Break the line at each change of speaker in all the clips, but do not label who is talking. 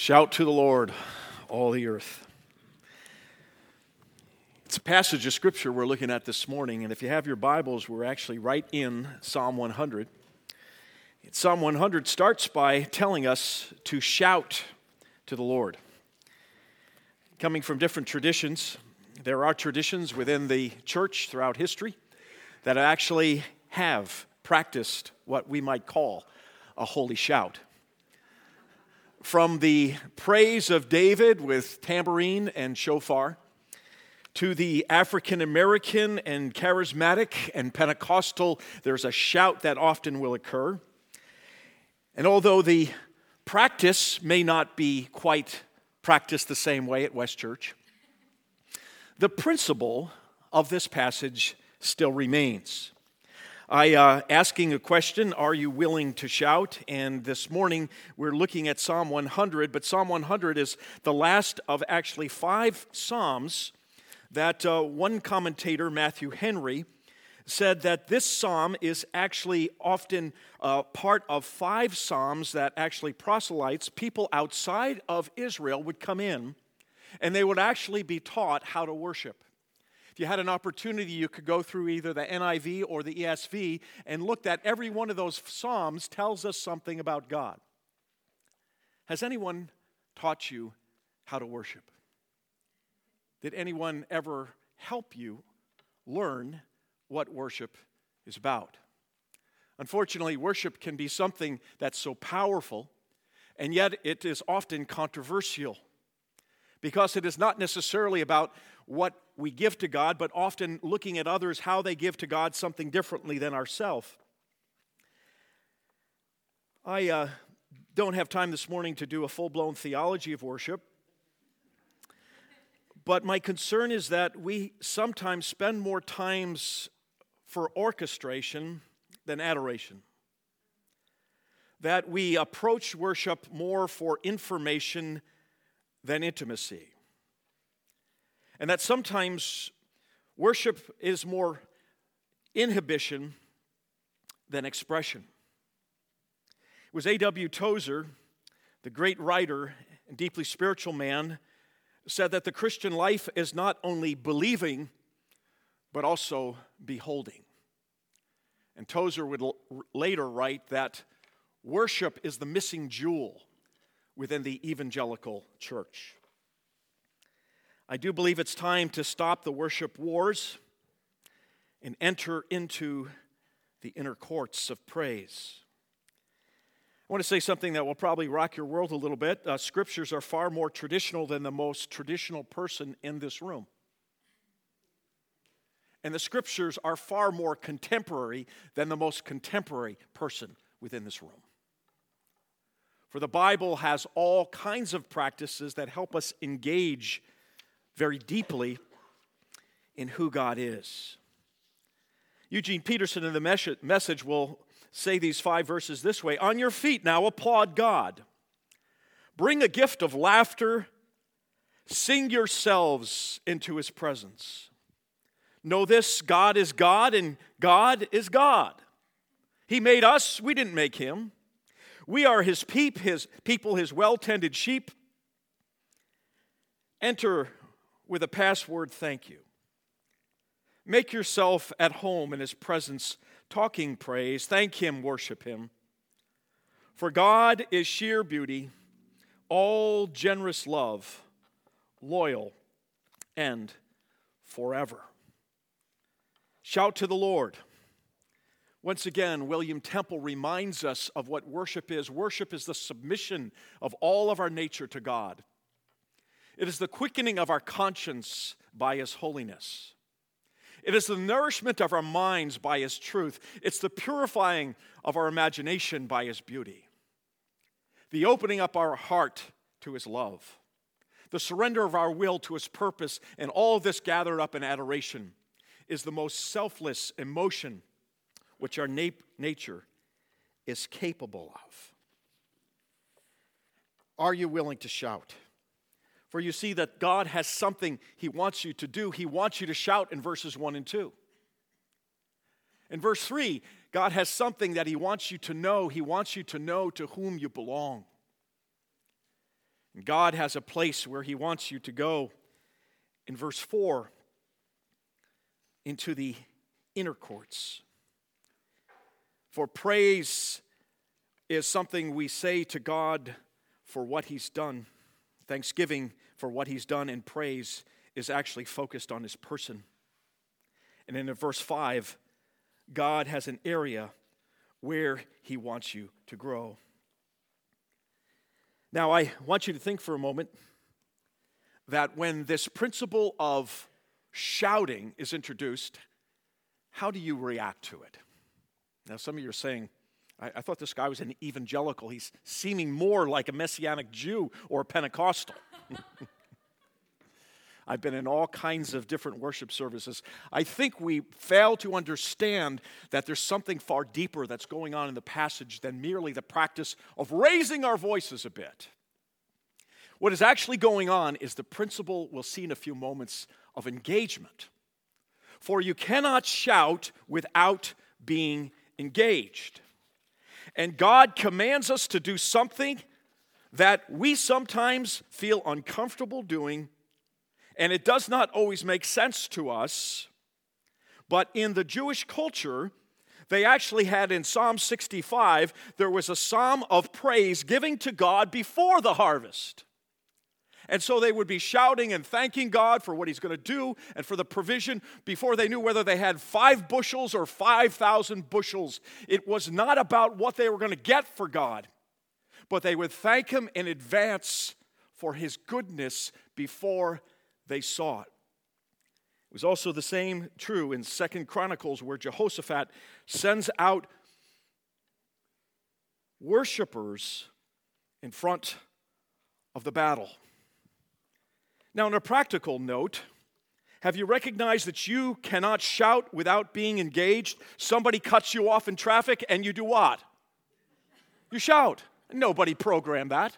Shout to the Lord, all the earth. It's a passage of Scripture we're looking at this morning, and if you have your Bibles, we're actually right in Psalm 100. Psalm 100 starts by telling us to shout to the Lord. Coming from different traditions, there are traditions within the church throughout history that actually have practiced what we might call a holy shout. From the praise of David with tambourine and shofar, to the African American and charismatic and Pentecostal, there's a shout that often will occur. And although the practice may not be quite practiced the same way at West Church, the principle of this passage still remains. Asking a question, are you willing to shout? And this morning we're looking at Psalm 100, but Psalm 100 is the last of actually 5 Psalms that one commentator, Matthew Henry, said that this psalm is actually often part of 5 psalms that actually proselytes, people outside of Israel, would come in and they would actually be taught how to worship. If you had an opportunity, you could go through either the NIV or the ESV and look at every one of those psalms tells us something about God. Has anyone taught you how to worship? Did anyone ever help you learn what worship is about? Unfortunately, worship can be something that's so powerful, and yet it is often controversial because it is not necessarily about what we give to God, but often looking at others, how they give to God something differently than ourselves. I don't have time this morning to do a full-blown theology of worship, but my concern is that we sometimes spend more times for orchestration than adoration. That we approach worship more for information than intimacy. And that sometimes worship is more inhibition than expression. It was A.W. Tozer, the great writer and deeply spiritual man, said that the Christian life is not only believing, but also beholding. And Tozer would later write that worship is the missing jewel within the evangelical church. I do believe it's time to stop the worship wars and enter into the inner courts of praise. I want to say something that will probably rock your world a little bit. Scriptures are far more traditional than the most traditional person in this room. And the Scriptures are far more contemporary than the most contemporary person within this room. For the Bible has all kinds of practices that help us engage very deeply in who God is. Eugene Peterson in the Message will say these 5 verses this way: on your feet now applaud God. Bring a gift of laughter. Sing yourselves into His presence. Know this, God is God and God is God. He made us, we didn't make Him. We are His people, His well-tended sheep. Enter with a password, thank you. Make yourself at home in His presence, talking praise. Thank Him, worship Him. For God is sheer beauty, all generous love, loyal, and forever. Shout to the Lord. Once again, William Temple reminds us of what worship is. Worship is the submission of all of our nature to God. It is the quickening of our conscience by His holiness. It is the nourishment of our minds by His truth. It's the purifying of our imagination by His beauty. The opening up our heart to His love. The surrender of our will to His purpose, and all of this gathered up in adoration is the most selfless emotion which our nature is capable of. Are you willing to shout? For you see that God has something He wants you to do. He wants you to shout in verses 1 and 2. In verse 3, God has something that He wants you to know. He wants you to know to whom you belong. God has a place where he wants you to go. In verse 4, into the inner courts. For praise is something we say to God for what he's done. Thanksgiving for what he's done, and praise is actually focused on his person. And in verse 5, God has an area where he wants you to grow. Now, I want you to think for a moment that when this principle of shouting is introduced, how do you react to it? Now, some of you are saying, I thought this guy was an evangelical. He's seeming more like a Messianic Jew or a Pentecostal. I've been in all kinds of different worship services. I think we fail to understand that there's something far deeper that's going on in the passage than merely the practice of raising our voices a bit. What is actually going on is the principle we'll see in a few moments of engagement. For you cannot shout without being engaged. And God commands us to do something that we sometimes feel uncomfortable doing, and it does not always make sense to us. But in the Jewish culture, they actually had in Psalm 65, there was a psalm of praise giving to God before the harvest. And so they would be shouting and thanking God for what he's going to do and for the provision before they knew whether they had 5 bushels or 5,000 bushels. It was not about what they were going to get for God, but they would thank him in advance for his goodness before they saw it. It was also the same true in 2 Chronicles, where Jehoshaphat sends out worshipers in front of the battle. Now, on a practical note, have you recognized that you cannot shout without being engaged? Somebody cuts you off in traffic and you do what? You shout. Nobody programmed that.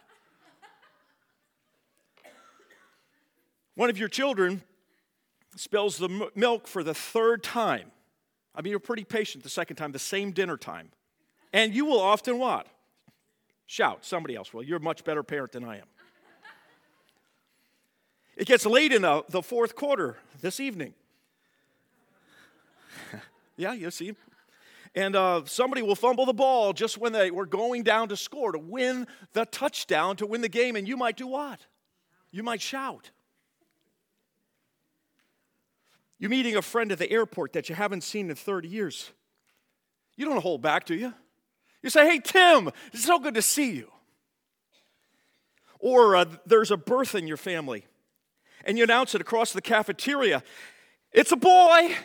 One of your children spills the milk for the 3rd time. I mean, you're pretty patient the 2nd time, the same dinner time. And you will often what? Shout. Somebody else will. You're a much better parent than I am. It gets late in the 4th quarter this evening. Yeah, you see. And somebody will fumble the ball just when they were going down to score, to win the touchdown, to win the game, and you might do what? You might shout. You're meeting a friend at the airport that you haven't seen in 30 years. You don't hold back, do you? You say, "Hey, Tim, it's so good to see you." Or there's a birth in your family, and you announce it across the cafeteria. "It's a boy."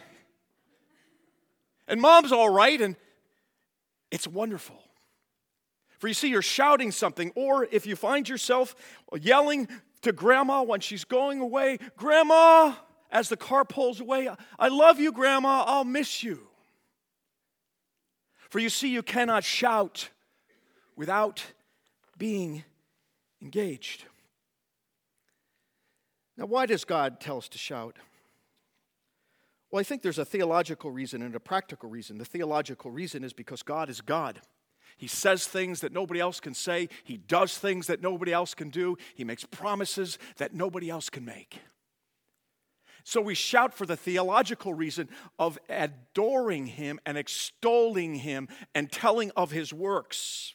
And mom's all right, and it's wonderful. For you see, you're shouting something, or if you find yourself yelling to grandma when she's going away, "Grandma," as the car pulls away, "I love you, Grandma, I'll miss you." For you see, you cannot shout without being engaged. Now, why does God tell us to shout? Well, I think there's a theological reason and a practical reason. The theological reason is because God is God. He says things that nobody else can say. He does things that nobody else can do. He makes promises that nobody else can make. So we shout for the theological reason of adoring him and extolling him and telling of his works.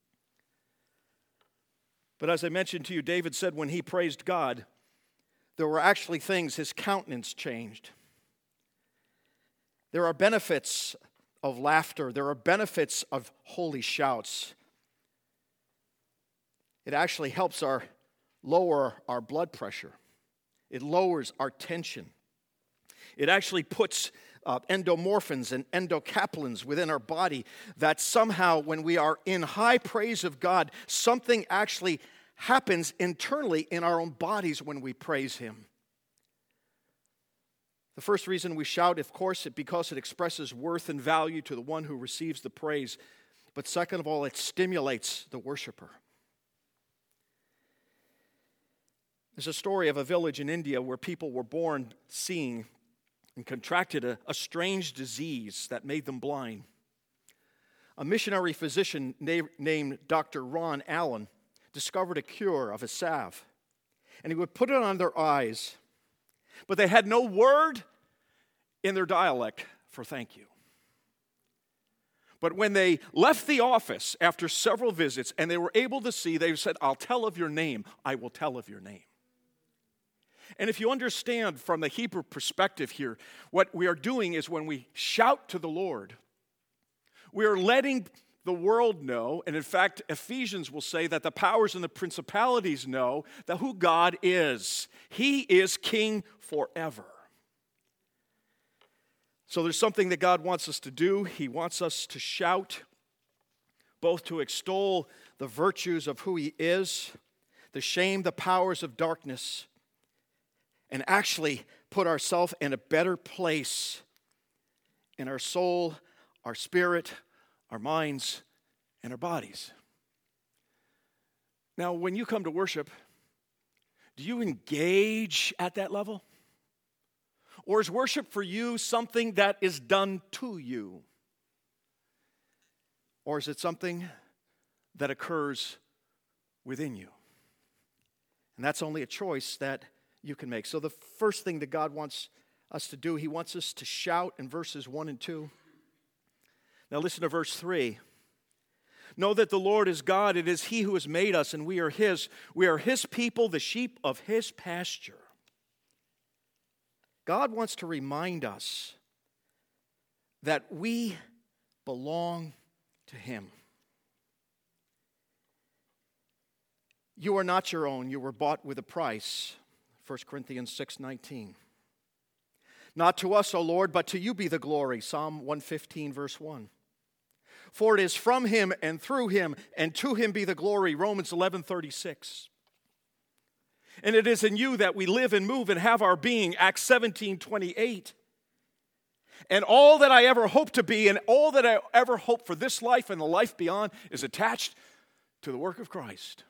But as I mentioned to you, David said when he praised God, there were actually things, his countenance changed. There are benefits of laughter. There are benefits of holy shouts. It actually helps lower our blood pressure. It lowers our tension. It actually puts endomorphins and endocapillins within our body that somehow when we are in high praise of God, something actually happens internally in our own bodies when we praise him. The first reason we shout, of course, is because it expresses worth and value to the one who receives the praise. But second of all, it stimulates the worshiper. There's a story of a village in India where people were born seeing and contracted a strange disease that made them blind. A missionary physician named Dr. Ron Allen discovered a cure of a salve, and he would put it on their eyes, but they had no word in their dialect for thank you. But when they left the office after several visits and they were able to see, they said, I'll tell of your name. I will tell of your name. And if you understand from the Hebrew perspective here, what we are doing is when we shout to the Lord, we are letting the world know, and in fact, Ephesians will say that the powers and the principalities know that who God is. He is King forever. So there's something that God wants us to do. He wants us to shout, both to extol the virtues of who He is, to shame the powers of darkness, and actually put ourselves in a better place in our soul, our spirit, our minds, and our bodies. Now, when you come to worship, do you engage at that level? Or is worship for you something that is done to you? Or is it something that occurs within you? And that's only a choice that you can make. So the first thing that God wants us to do, He wants us to shout in verses 1 and 2. Now listen to verse 3. Know that the Lord is God. It is He who has made us, and we are His. We are His people, the sheep of His pasture. God wants to remind us that we belong to Him. You are not your own. You were bought with a price. 1 Corinthians 6:19. Not to us, O Lord, but to you be the glory. Psalm 115, verse 1. For it is from Him and through Him and to Him be the glory. Romans 11:36. And it is in you that we live and move and have our being. Acts 17:28. And all that I ever hope to be and all that I ever hope for this life and the life beyond is attached to the work of Christ.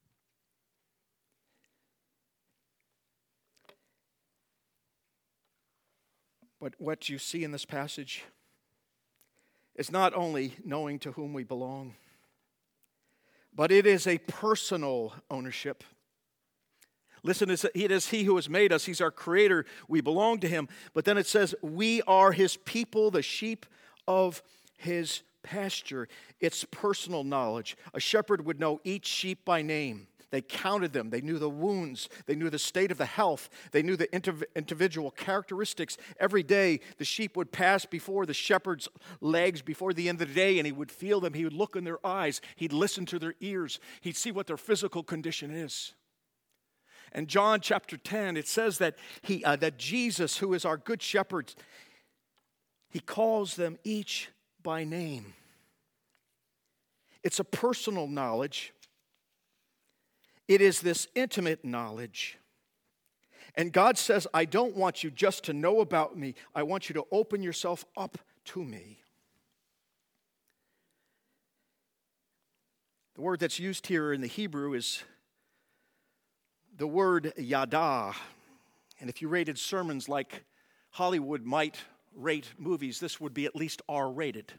But what you see in this passage is not only knowing to whom we belong, but it is a personal ownership. Listen, it is He who has made us. He's our creator. We belong to Him. But then it says, we are His people, the sheep of His pasture. It's personal knowledge. A shepherd would know each sheep by name. They counted them. They knew the wounds. They knew the state of the health. They knew the individual characteristics. Every day, the sheep would pass before the shepherd's legs before the end of the day, and he would feel them. He would look in their eyes. He'd listen to their ears. He'd see what their physical condition is. And John chapter 10, it says that that Jesus, who is our good shepherd, He calls them each by name. It's a personal knowledge. It is this intimate knowledge. And God says, I don't want you just to know about me. I want you to open yourself up to me. The word that's used here in the Hebrew is the word yada. And if you rated sermons like Hollywood might rate movies, this would be at least R-rated.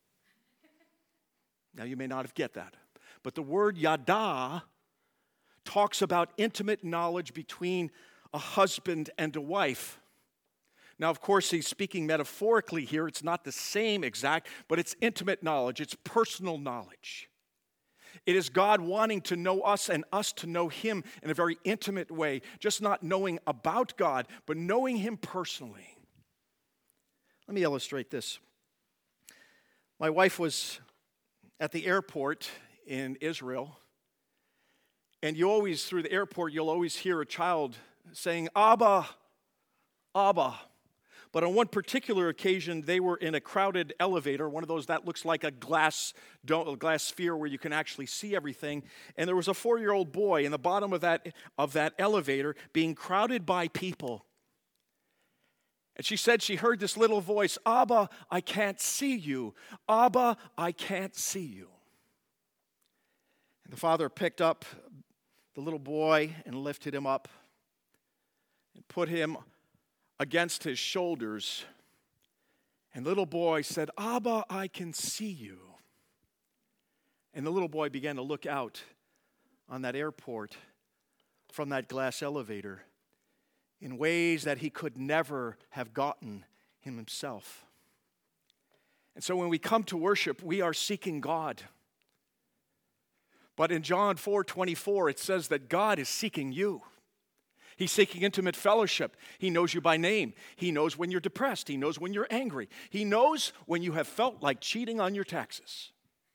Now you may not have get that. But the word yada talks about intimate knowledge between a husband and a wife. Now, of course, he's speaking metaphorically here. It's not the same exact, but it's intimate knowledge. It's personal knowledge. It is God wanting to know us and us to know Him in a very intimate way, just not knowing about God, but knowing Him personally. Let me illustrate this. My wife was at the airport in Israel, and you always, through the airport, you'll always hear a child saying, Abba, Abba. But on one particular occasion, they were in a crowded elevator, one of those that looks like a glass sphere where you can actually see everything. And there was a 4-year-old boy in the bottom of that elevator being crowded by people. And she said she heard this little voice, Abba, I can't see you. Abba, I can't see you. And the father picked up the little boy and lifted him up and put him against his shoulders. And the little boy said, Abba, I can see you. And the little boy began to look out on that airport from that glass elevator in ways that he could never have gotten himself. And so when we come to worship, we are seeking God. But in John 4:24, it says that God is seeking you. He's seeking intimate fellowship. He knows you by name. He knows when you're depressed. He knows when you're angry. He knows when you have felt like cheating on your taxes.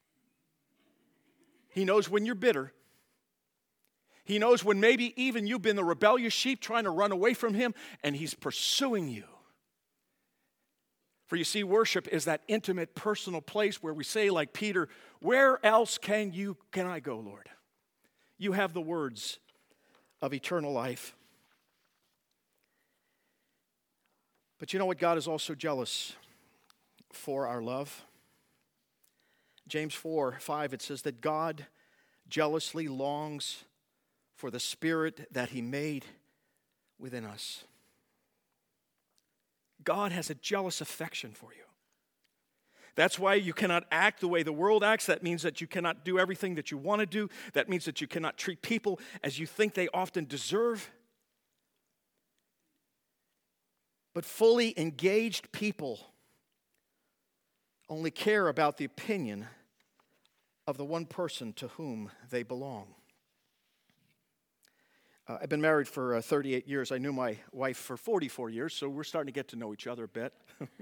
He knows when you're bitter. He knows when maybe even you've been the rebellious sheep trying to run away from him, and he's pursuing you. For you see, worship is that intimate, personal place where we say, like Peter, where else can I go, Lord? You have the words of eternal life. But you know what? God is also jealous for our love. James 4:5, it says that God jealously longs for the Spirit that He made within us. God has a jealous affection for you. That's why you cannot act the way the world acts. That means that you cannot do everything that you want to do. That means that you cannot treat people as you think they often deserve. But fully engaged people only care about the opinion of the one person to whom they belong. I've been married for 38 years. I knew my wife for 44 years, so we're starting to get to know each other a bit.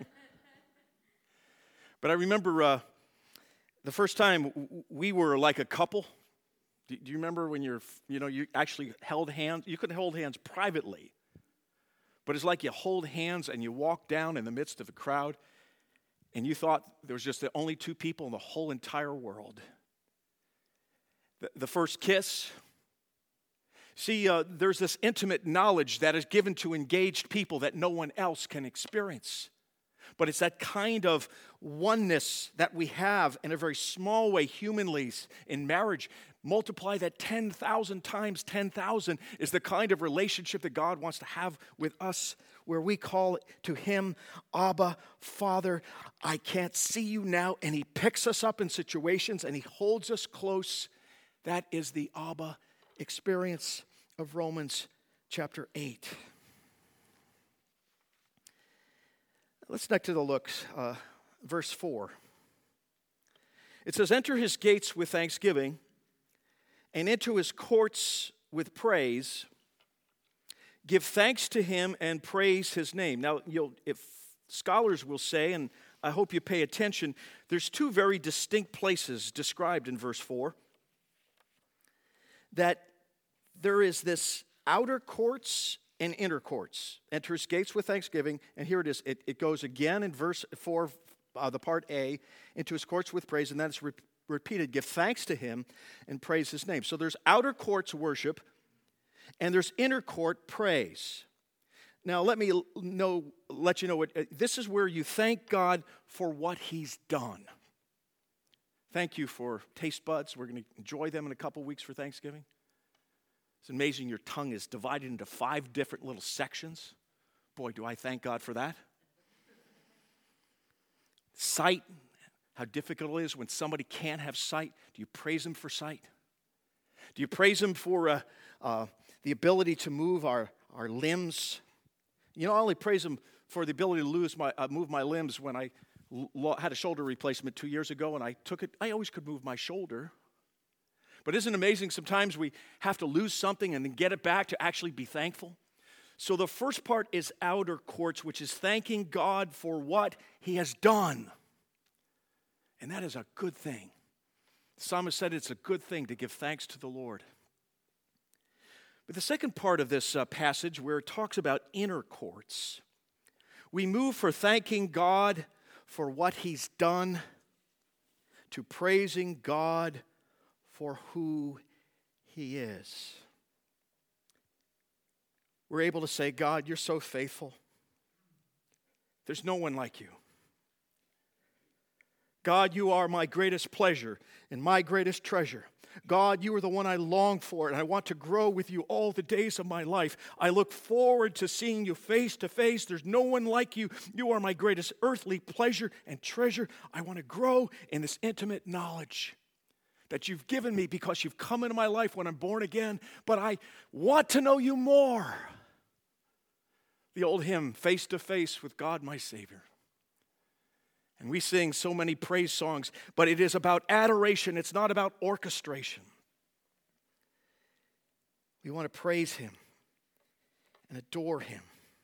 But I remember the first time we were like a couple. Do you remember when you actually held hands? You could hold hands privately, but it's like you hold hands and you walk down in the midst of a crowd, and you thought there was just the only two people in the whole entire world. The first kiss. See, there's this intimate knowledge that is given to engaged people that no one else can experience. But it's that kind of oneness that we have in a very small way, humanly, in marriage. Multiply that 10,000 times 10,000 is the kind of relationship that God wants to have with us, where we call to Him, Abba, Father. I can't see you now. And He picks us up in situations and He holds us close. That is the Abba experience of Romans chapter 8. Let's next to the looks, verse 4. It says, enter His gates with thanksgiving and into His courts with praise. Give thanks to Him and praise His name. Now, if scholars will say, and I hope you pay attention, there's two very distinct places described in verse 4. That there is this outer courts and inner courts. Enter His gates with thanksgiving, and here it is. It goes again in verse 4, the part A, into His courts with praise, and then it's repeated. Give thanks to Him and praise His name. So there's outer courts worship, and there's inner court praise. Now let you know what this is, where you thank God for what He's done. Thank you for taste buds. We're going to enjoy them in a couple weeks for Thanksgiving. It's amazing your tongue is divided into 5 different little sections. Boy, do I thank God for that. Sight, how difficult it is when somebody can't have sight. Do you praise Him for sight? Do you praise Him for the ability to move our limbs? I only praise Him for the ability to move my limbs when I had a shoulder replacement 2 years ago, and I took it. I always could move my shoulder. But isn't it amazing sometimes we have to lose something and then get it back to actually be thankful? So the first part is outer courts, which is thanking God for what He has done. And that is a good thing. The psalmist said it's a good thing to give thanks to the Lord. But the second part of this passage, where it talks about inner courts, we move from thanking God for what He's done to praising God for who He is. We're able to say, God, You're so faithful. There's no one like You. God, You are my greatest pleasure and my greatest treasure. God, You are the one I long for, and I want to grow with You all the days of my life. I look forward to seeing You face to face. There's no one like You. You are my greatest earthly pleasure and treasure. I want to grow in this intimate knowledge. that you've given me because you've come into my life when I'm born again, but I want to know you more. The old hymn, Face to Face with God my Savior. And we sing so many praise songs, but it is about adoration. It's not about orchestration. We want to praise him and adore him.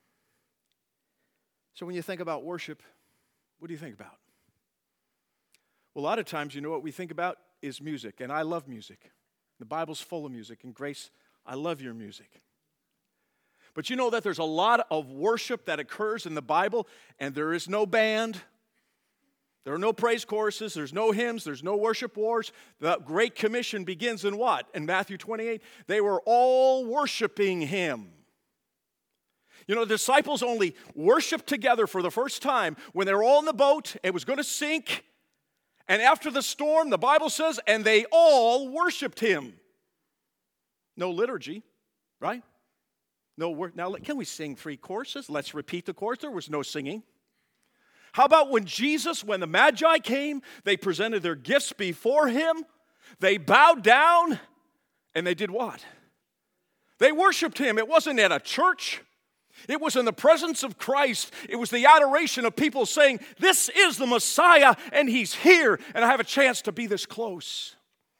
So when you think about worship, what do you think about? Well, a lot of times, you know what we think about is music, and I love music. The Bible's full of music, and Grace, I love your music. But you know that there's a lot of worship that occurs in the Bible, and there is no band. There are no praise choruses. There's no hymns. There's no worship wars. The Great Commission begins in what? In Matthew 28. They were all worshiping him. You know, the disciples only worshiped together for the first time when they were all in the boat. It was going to sink. And after the storm, the Bible says, and they all worshiped him. No liturgy, right? No word. Now, can we sing 3 choruses? Let's repeat the chorus. There was no singing. How about when the Magi came, they presented their gifts before him, they bowed down, and they did what? They worshiped him. It wasn't at a church. It was in the presence of Christ. It was the adoration of people saying, this is the Messiah, and he's here, and I have a chance to be this close.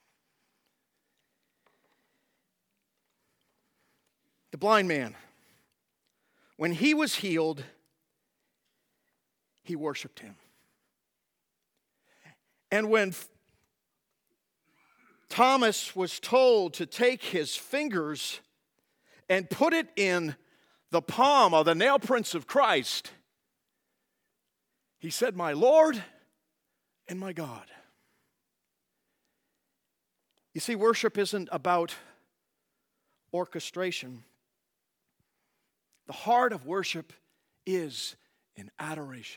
The blind man, when he was healed, he worshiped him. And when Thomas was told to take his fingers and put it in the palm of the nail prints of Christ, he said, my Lord and my God. You see, worship isn't about orchestration. The heart of worship is in adoration.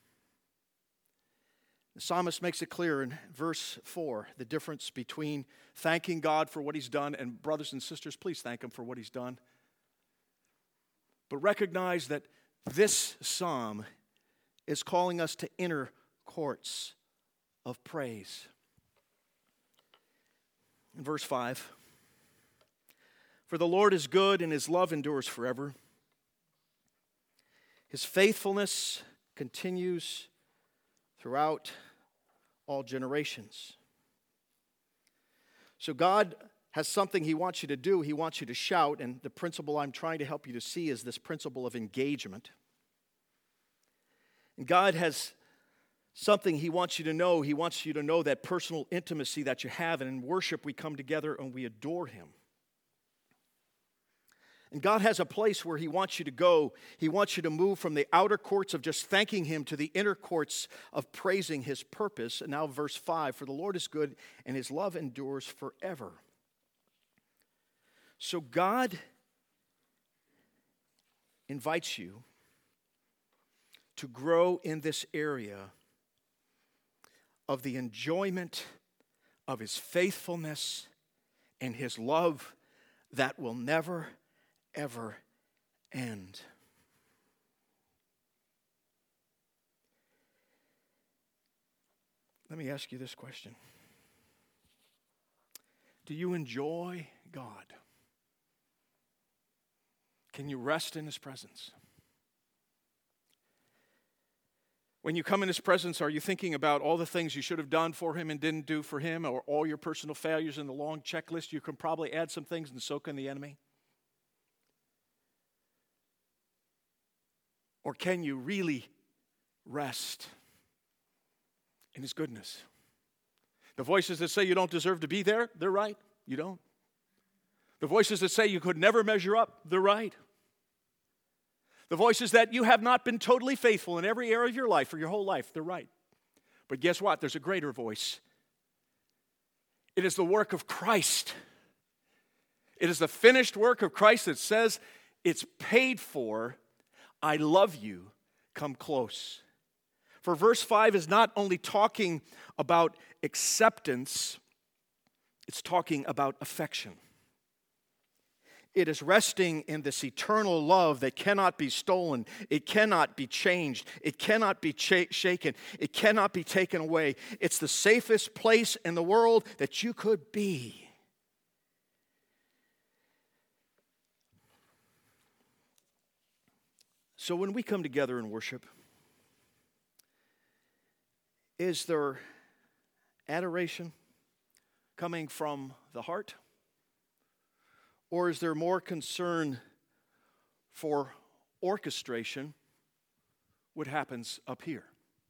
The psalmist makes it clear in verse 4, the difference between thanking God for what he's done, and brothers and sisters, please thank him for what he's done. But recognize that this psalm is calling us to inner courts of praise. In verse 5, for the Lord is good and his love endures forever. His faithfulness continues throughout all generations. So God has something he wants you to do. He wants you to shout, and the principle I'm trying to help you to see is this principle of engagement. And God has something he wants you to know. He wants you to know that personal intimacy that you have, and in worship we come together and we adore him. And God has a place where he wants you to go. He wants you to move from the outer courts of just thanking him to the inner courts of praising his purpose. And now verse 5, for the Lord is good and his love endures forever. So God invites you to grow in this area of the enjoyment of his faithfulness and his love that will never, ever end. Let me ask you this question. Do you enjoy God? Can you rest in his presence? When you come in his presence, are you thinking about all the things you should have done for him and didn't do for him, or all your personal failures in the long checklist? You can probably add some things, and so can the enemy. Or can you really rest in his goodness? The voices that say you don't deserve to be there, they're right. You don't. The voices that say you could never measure up, they're right. The voices that you have not been totally faithful in every area of your life for your whole life, they're right. But guess what? There's a greater voice. It is the work of Christ. It is the finished work of Christ that says it's paid for. I love you. Come close. For verse 5 is not only talking about acceptance, it's talking about affection.
It is resting in this eternal love that cannot be stolen. It cannot be changed. It cannot be shaken. It cannot be taken away. It's the safest place in the world that you could be. So when we come together in worship, is there adoration coming from the heart? Or is there more concern for orchestration, what happens up here?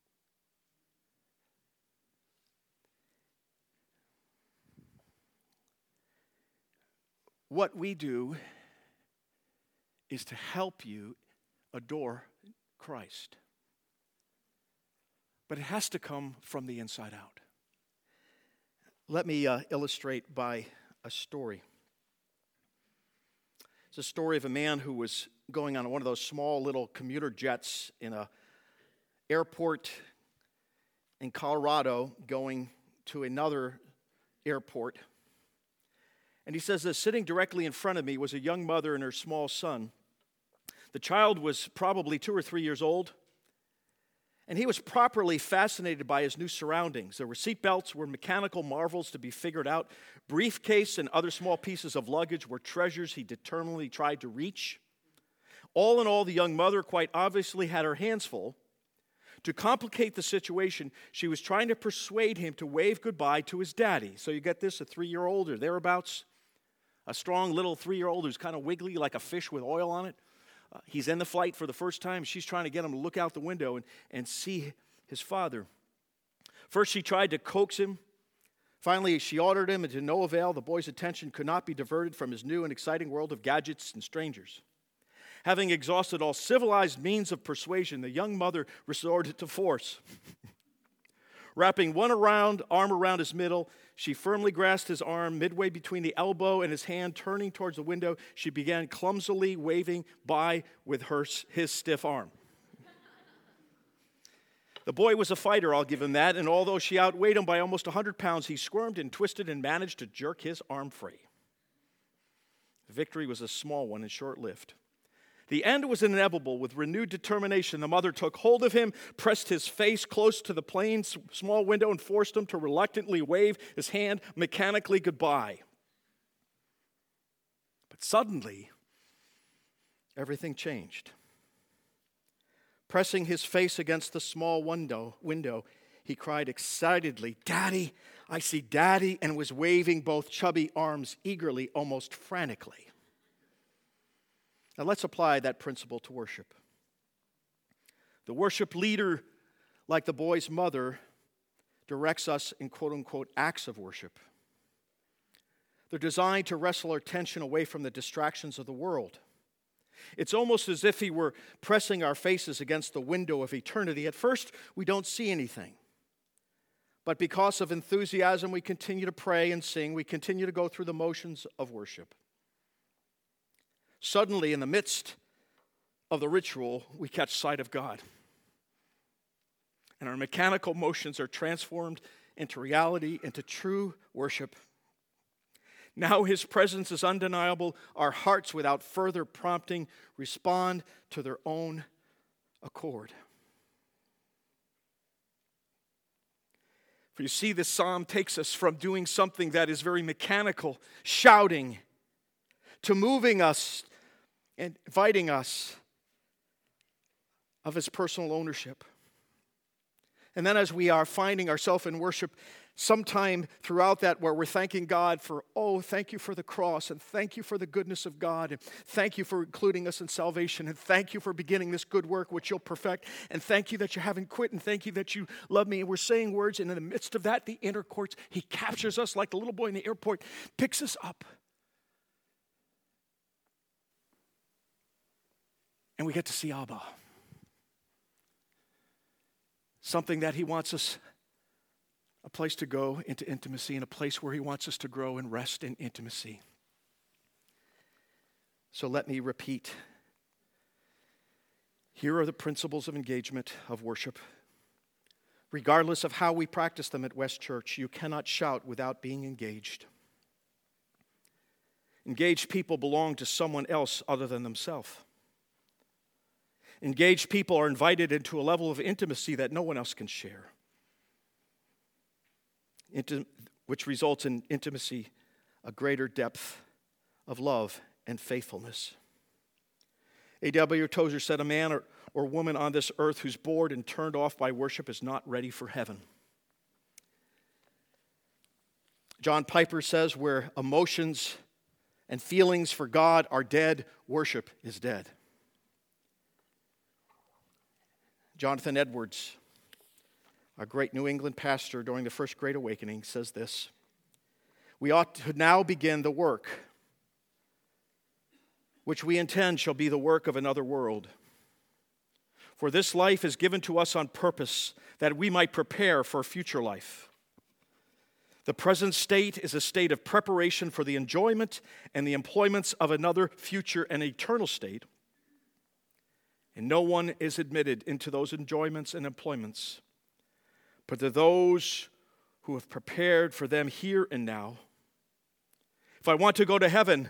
What we do is to help you adore Christ. But it has to come from the inside out. Let me illustrate by a story. It's a story of a man who was going on one of those small little commuter jets in an airport in Colorado going to another airport. And he says that sitting directly in front of me was a young mother and her small son. The child was probably 2 or 3 years old, and he was properly fascinated by his new surroundings. There were seatbelts, were mechanical marvels to be figured out. Briefcase and other small pieces of luggage were treasures he determinedly tried to reach. All in all, the young mother quite obviously had her hands full. To complicate the situation, she was trying to persuade him to wave goodbye to his daddy. So you get this, a 3-year-old or thereabouts, a strong little 3-year-old who's kind of wiggly like a fish with oil on it. He's in the flight for the first time. She's trying to get him to look out the window and see his father. First, she tried to coax him. Finally, she ordered him, and to no avail. The boy's attention could not be diverted from his new and exciting world of gadgets and strangers. Having exhausted all civilized means of persuasion, the young mother resorted to force. Wrapping one arm around his middle, she firmly grasped his arm midway between the elbow and his hand. Turning towards the window, she began clumsily waving by with his stiff arm. The boy was a fighter, I'll give him that, and although she outweighed him by almost 100 pounds, he squirmed and twisted and managed to jerk his arm free. The victory was a small one and short-lived. The end was inevitable. With renewed determination, the mother took hold of him, pressed his face close to the plane's small window, and forced him to reluctantly wave his hand mechanically goodbye. But suddenly, everything changed. Pressing his face against the small window, he cried excitedly, "Daddy, I see Daddy," and was waving both chubby arms eagerly, almost frantically. Now let's apply that principle to worship. The worship leader, like the boy's mother, directs us in quote-unquote acts of worship. They're designed to wrestle our attention away from the distractions of the world. It's almost as if he were pressing our faces against the window of eternity. At first, we don't see anything. But because of enthusiasm, we continue to pray and sing. We continue to go through the motions of worship. Suddenly, in the midst of the ritual, we catch sight of God. And our mechanical motions are transformed into reality, into true worship. Now his presence is undeniable. Our hearts, without further prompting, respond to their own accord. For you see, this psalm takes us from doing something that is very mechanical, shouting, to moving us and inviting us of his personal ownership. And then as we are finding ourselves in worship, sometime throughout that where we're thanking God for, thank you for the cross, and thank you for the goodness of God, and thank you for including us in salvation, and thank you for beginning this good work which you'll perfect, and thank you that you haven't quit, and thank you that you love me. And we're saying words, and in the midst of that, the inner courts, he captures us like the little boy in the airport, picks us up. And we get to see Abba. Something that he wants us, a place to go into intimacy, and a place where he wants us to grow and rest in intimacy. So let me repeat. Here are the principles of engagement of worship. Regardless of how we practice them at West Church, you cannot shout without being engaged. Engaged people belong to someone else other than themselves. Engaged people are invited into a level of intimacy that no one else can share, which results in intimacy, a greater depth of love and faithfulness. A.W. Tozer said, a man or woman on this earth who's bored and turned off by worship is not ready for heaven. John Piper says, where emotions and feelings for God are dead, worship is dead. Jonathan Edwards, a great New England pastor during the First Great Awakening, says this: we ought to now begin the work which we intend shall be the work of another world. For this life is given to us on purpose, that we might prepare for a future life. The present state is a state of preparation for the enjoyment and the employments of another future and eternal state. And no one is admitted into those enjoyments and employments, but to those who have prepared for them here and now. If I want to go to heaven,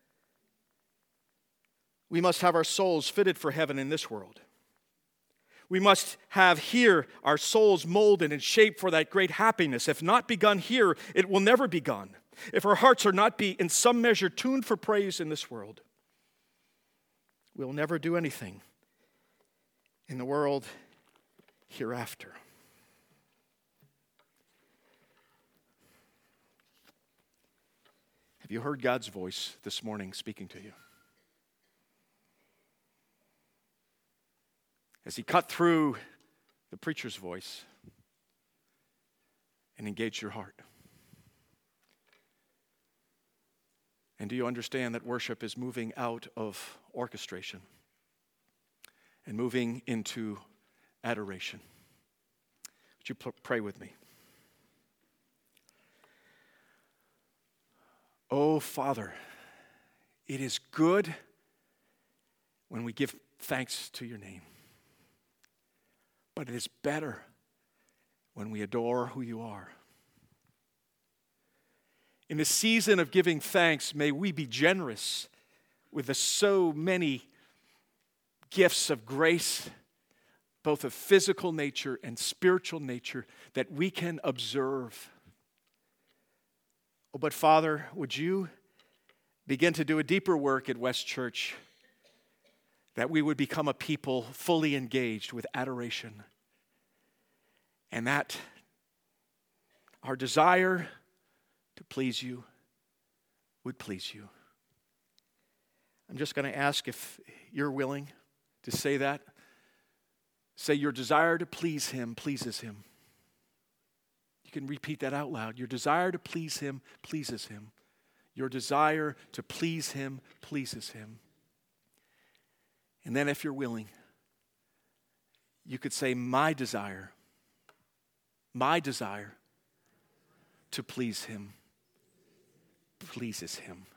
we must have our souls fitted for heaven in this world. We must have here our souls molded and shaped for that great happiness. If not begun here, it will never be begun. If our hearts are not be in some measure tuned for praise in this world, we'll never do anything in the world hereafter. Have you heard God's voice this morning speaking to you? As he cut through the preacher's voice and engaged your heart? And do you understand that worship is moving out of orchestration and moving into adoration? Would you pray with me? Oh, Father, it is good when we give thanks to your name. But it is better when we adore who you are. In the season of giving thanks, may we be generous with the so many gifts of grace, both of physical nature and spiritual nature, that we can observe. Oh, but Father, would you begin to do a deeper work at West Church, that we would become a people fully engaged with adoration, and that our desire to please you would please you. I'm just going to ask if you're willing to say that. Say, your desire to please him pleases him. You can repeat that out loud. Your desire to please him pleases him. Your desire to please him pleases him. And then if you're willing, you could say, my desire to please him pleases him.